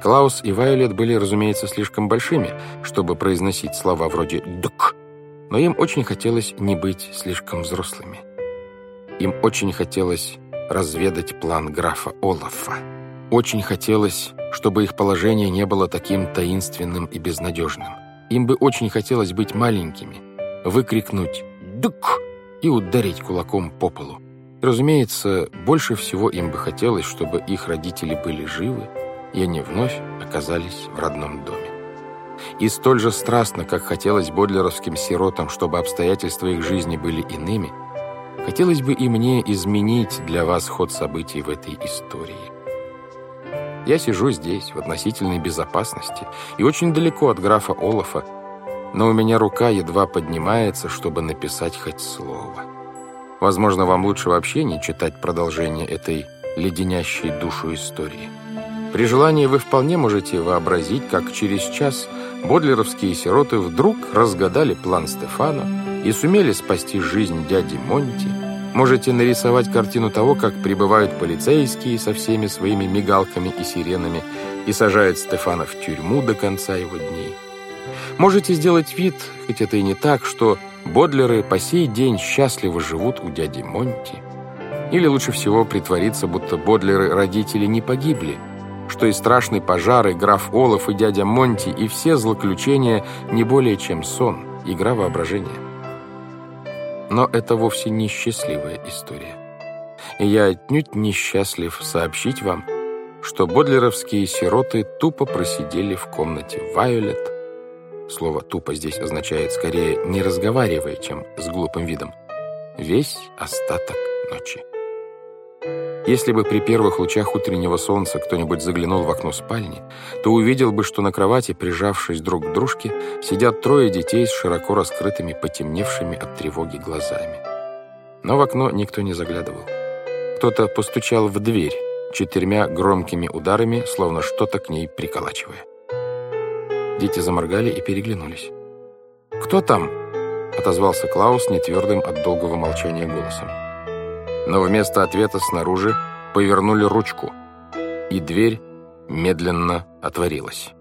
Клаус и Вайолет были, разумеется, слишком большими, чтобы произносить слова вроде «дк», но им очень хотелось не быть слишком взрослыми. Им очень хотелось разведать план графа Олафа. Очень хотелось, чтобы их положение не было таким таинственным и безнадежным. Им бы очень хотелось быть маленькими, выкрикнуть «дк» и ударить кулаком по полу. Разумеется, больше всего им бы хотелось, чтобы их родители были живы, и они вновь оказались в родном доме. И столь же страстно, как хотелось бодлеровским сиротам, чтобы обстоятельства их жизни были иными, хотелось бы и мне изменить для вас ход событий в этой истории. Я сижу здесь, в относительной безопасности, и очень далеко от графа Олафа, но у меня рука едва поднимается, чтобы написать хоть слово. Возможно, вам лучше вообще не читать продолжение этой леденящей душу истории. При желании вы вполне можете вообразить, как через час бодлеровские сироты вдруг разгадали план Стефана и сумели спасти жизнь дяди Монти. Можете нарисовать картину того, как прибывают полицейские со всеми своими мигалками и сиренами и сажают Стефана в тюрьму до конца его дней. Можете сделать вид, хоть это и не так, что бодлеры по сей день счастливо живут у дяди Монти. Или лучше всего притвориться, будто бодлеры-родители не погибли, что и страшный пожар, и граф Олаф, и дядя Монти, и все злоключения не более чем сон, игра воображения. Но это вовсе не счастливая история. И я отнюдь не счастлив сообщить вам, что бодлеровские сироты тупо просидели в комнате Вайолет. Слово «тупо» здесь означает скорее «не разговаривая», чем с глупым видом. Весь остаток ночи. Если бы при первых лучах утреннего солнца кто-нибудь заглянул в окно спальни, то увидел бы, что на кровати, прижавшись друг к дружке, сидят трое детей с широко раскрытыми, потемневшими от тревоги глазами. Но в окно никто не заглядывал. Кто-то постучал в дверь 4 громкими ударами, словно что-то к ней приколачивая. Дети заморгали и переглянулись. «Кто там?» — отозвался Клаус нетвердым от долгого молчания голосом. Но вместо ответа снаружи повернули ручку, и дверь медленно отворилась.